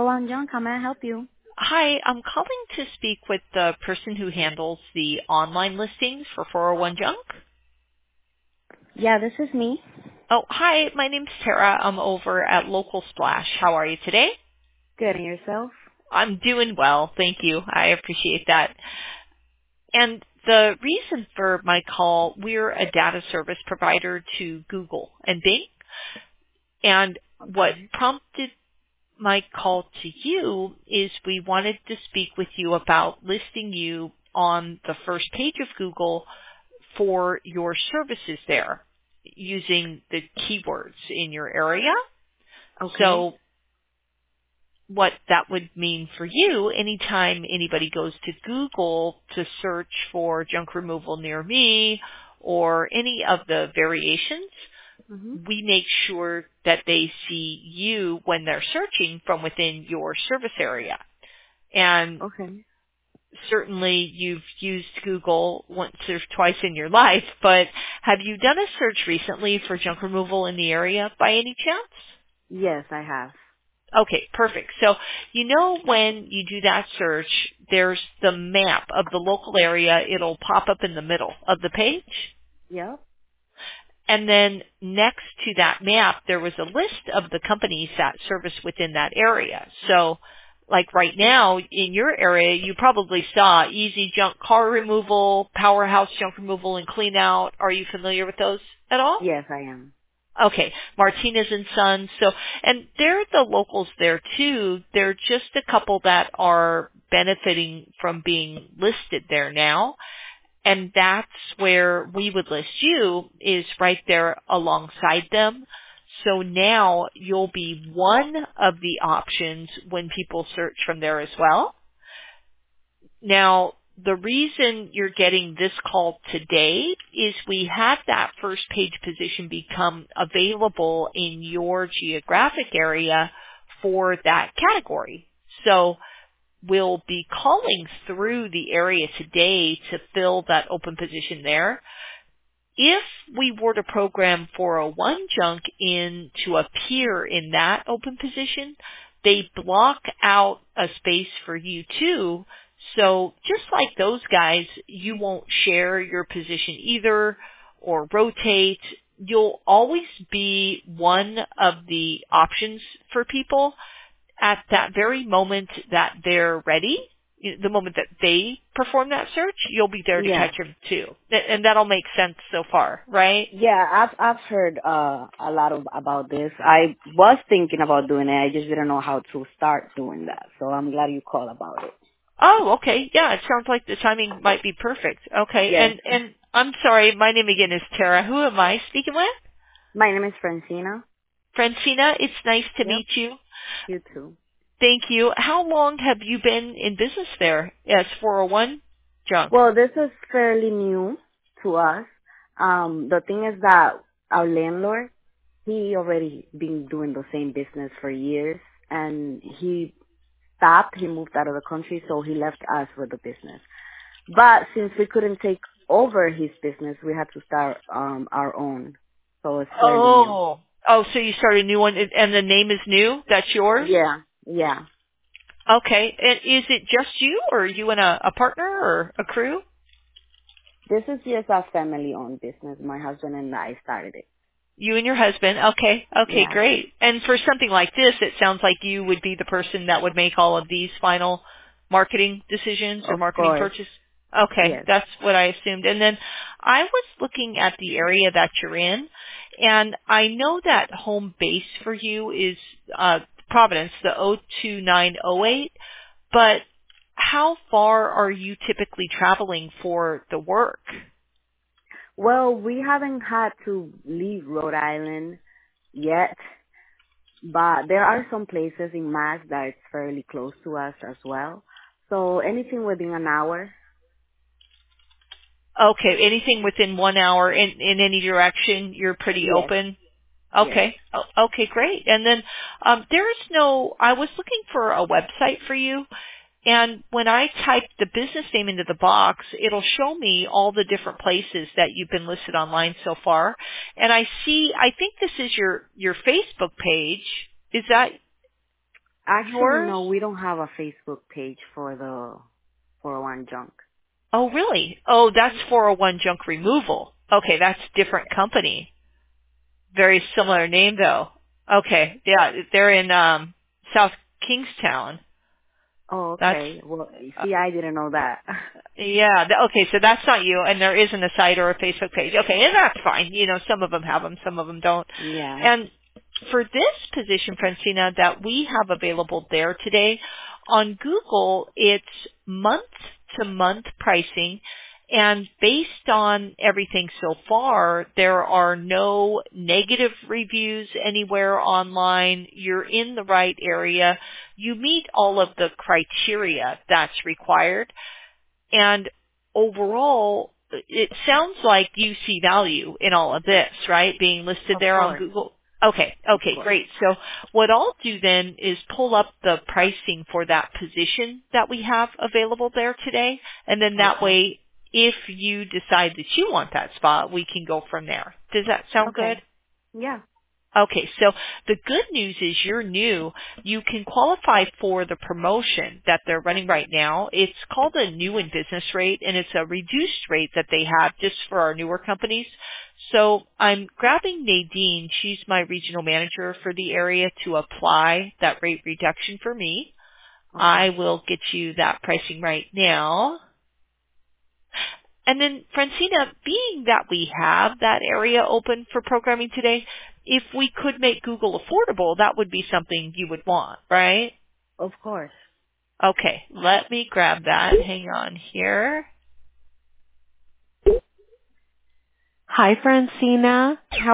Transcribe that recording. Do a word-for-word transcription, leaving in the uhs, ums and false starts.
One Junk. How may I help you? Hi, I'm calling to speak with the person who handles the online listings for four oh one Junk. Yeah, this is me. Oh, hi, my name's Tara. I'm over at Local Splash. How are you today? Good, and yourself? I'm doing well, thank you. I appreciate that. And the reason for my call, we're a data service provider to Google and Bing. And what Okay. prompted my call to you is we wanted to speak with you about listing you on the first page of Google for your services there using the keywords in your area. Okay. So what that would mean for you, anytime anybody goes to Google to search for junk removal near me or any of the variations, Mhm. we make sure that they see you when they're searching from within your service area. And Okay. certainly you've used Google once or twice in your life, but have you done a search recently for junk removal in the area by any chance? Yes, I have. Okay, perfect. So you know when you do that search, there's the map of the local area. It'll pop up in the middle of the page. Yep. And then next to that map, there was a list of the companies that service within that area. So like right now in your area, you probably saw Easy Junk Car Removal, Powerhouse Junk Removal and Clean Out. Are you familiar with those at all? Yes, I am. Okay, Martinez and Sons. So, and they're the locals there too. They're just a couple that are benefiting from being listed there now. And that's where we would list you is right there alongside them. So now you'll be one of the options when people search from there as well. Now, the reason you're getting this call today is we had that first page position become available in your geographic area for that category. So we'll be calling through the area today to fill that open position there. If we were to program four oh one Junk in to appear in that open position, they block out a space for you too. So just like those guys, you won't share your position either or rotate. You'll always be one of the options for people at that very moment that they're ready, the moment that they perform that search, you'll be there to Yeah. catch them too. Th- And that'll make sense so far, right? Yeah, I've I've heard uh a lot of about this. I was thinking about doing it. I just didn't know how to start doing that. So I'm glad you called about it. Oh, okay. Yeah, it sounds like the timing might be perfect. Okay. Yes. And, and I'm sorry, my name again is Tara. Who am I speaking with? My name is Francina. Francina, it's nice to Yep. meet you. You too. Thank you. How long have you been in business there as four oh one Junk? Well, this is fairly new to us. Um, the thing is that our landlord, he already been doing the same business for years, and he stopped. He moved out of the country, so he left us with the business. But since we couldn't take over his business, we had to start um our own. So it's fairly new. Oh. Oh, so you started a new one and the name is new? That's yours? Yeah, yeah. Okay. And is it just you or you and a, a partner or a crew? This is just a family-owned business. My husband and I started it. You and your husband. Okay. Okay, Yeah, great. And for something like this, it sounds like you would be the person that would make all of these final marketing decisions or of marketing course. purchase. Okay, Yes. that's what I assumed. And then I was looking at the area that you're in, and I know that home base for you is uh, Providence, the oh two nine oh eight, but how far are you typically traveling for the work? Well, we haven't had to leave Rhode Island yet, but there are some places in Mass that it's fairly close to us as well. So anything within an hour. Okay, anything within one hour in, in any direction, you're pretty Yes. open? Yes. Okay. O- Okay, great. And then um, there is no, I was looking for a website for you, and when I type the business name into the box, it'll show me all the different places that you've been listed online so far. And I see, I think this is your, your Facebook page. Is that, Actually, yours? no, we don't have a Facebook page for the four oh one junk. Oh, really? Oh, that's four oh one junk removal. Okay, that's different company. Very similar name though. Okay, yeah, they're in um South Kingstown. Oh, That's okay. Well, uh, see, I didn't know that. yeah. th- Okay, so that's not you, and there isn't a site or a Facebook page. Okay, and that's fine. You know, some of them have them, some of them don't. Yeah. And for this position, Francina, that we have available there today, on Google, it's month-to-month pricing, and based on everything so far, there are no negative reviews anywhere online. You're in the right area. You meet all of the criteria that's required. And overall, it sounds like you see value in all of this, right? Being listed Of there on course. Google. Okay, Of okay, course. great. So what I'll do then is pull up the pricing for that position that we have available there today. And then that Okay. way, if you decide that you want that spot, we can go from there. Does that sound good? Okay. Yeah. Okay, so the good news is you're new. You can qualify for the promotion that they're running right now. It's called a new in business rate, and it's a reduced rate that they have just for our newer companies. So I'm grabbing Nadine. She's my regional manager for the area to apply that rate reduction for me. Okay. I will get you that pricing right now. And then, Francina, being that we have that area open for programming today, if we could make Google affordable, that would be something you would want, right? Of course. Okay, let me grab that. Hang on here. Hi, Francina. How